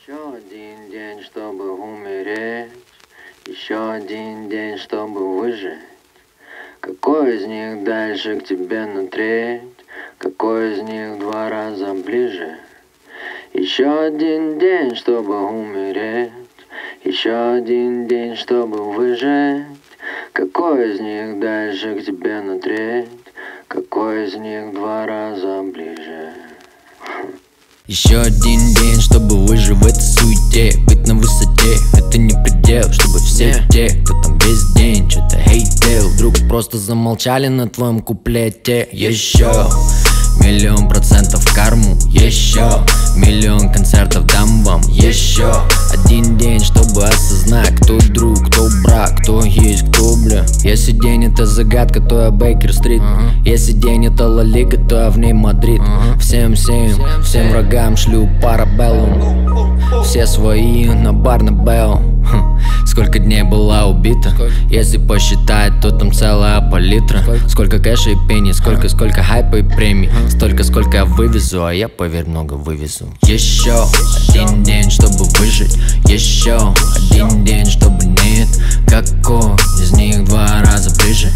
Еще один день, чтобы умереть, еще один день, чтобы выжить. Какой из них дальше к тебе на треть? Какой из них 2 раза ближе? Еще один день, чтобы умереть, еще один день, чтобы выжить. Какой из них дальше к тебе на треть? Какой из них 2 раза ближе? Еще один день, чтобы выжить в этой суете. Быть на высоте, это не предел. Чтобы все те, кто там весь день что-то хейтил, вдруг просто замолчали на твоем куплете. Еще 1,000,000% в карму. Еще 1,000,000 концертов дам вам. Еще один день, чтобы осознать, кто друг, кто брат, кто есть, кто бля. Если день это загадка, то я Бейкер-стрит. Если день это Ла Лига, то я в ней Мадрид. Всем врагам шлю парабеллум. Все свои на Барнабео. Сколько дней была убита? Если посчитать, то там целая палитра. Сколько кэша и пени, сколько хайпа и премий. Столько, сколько я вывезу, а я, поверь, много вывезу. Еще один день, чтобы выжить. Еще один день, чтобы нет. Какой из них 2 раза ближе?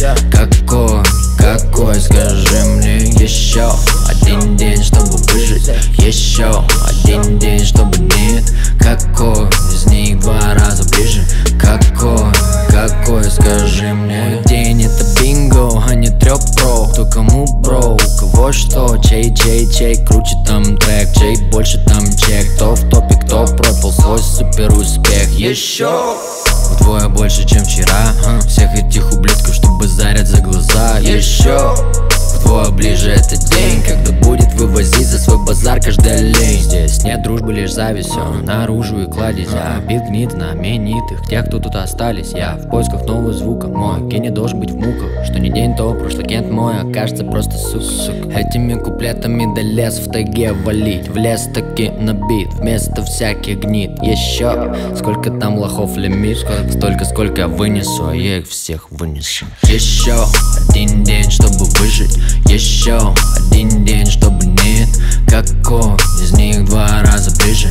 Какой, скажи мне. Еще один день, чтобы выжить. Еще один день, чтобы нет. Какой из них 2 раза ближе? Какой, скажи мне. Мой день это бинго, а не трёп про. Кто кому бро, у кого что. Чей, круче там трек. Чей больше там чек. Кто в топе, кто пропал свой супер успех. Еще вдвое больше, чем вчера. Всех этих ублюдков, чтобы зарят за глаза. Еще вдвое ближе этот день, когда будет вывозить за свой базар каждая лень. Здесь нет дружбы, лишь зависть, все наружу и кладезь. Бит гнит знаменитых, тех, кто тут остались. Я в поисках нового звука, мой гений должен быть в муках. Что не день, то прошлый кент мой окажется просто сука. Этими куплетами до лес в тайге валить. В лес таки набит, вместо всяких гнит. Еще сколько там лохов лимит, столько, сколько я вынесу, а я их всех вынесу. Еще один день, чтобы выжить. Еще один день, чтобы нет. Какой из них 2 раза ближе?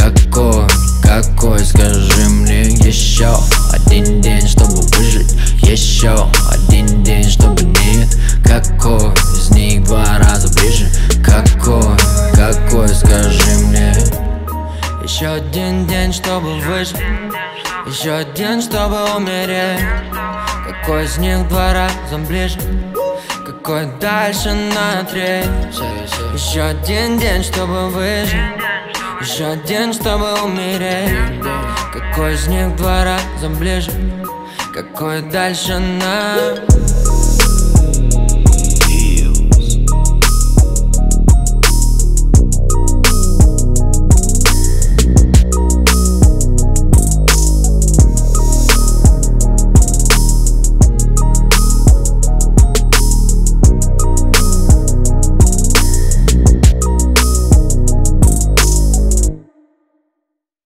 Какой, скажи мне. Еще один день, чтобы выжить. Еще один день, чтобы нет. Какой из них 2 раза ближе? Какой, скажи мне. Еще один день, чтобы выжить. Еще один, чтобы умереть. Какой из них 2 раза ближе? Какой дальше на треть? Еще один день, чтобы выжить. Еще один, чтобы умереть. Какой из них 2 раза ближе? Какой дальше на...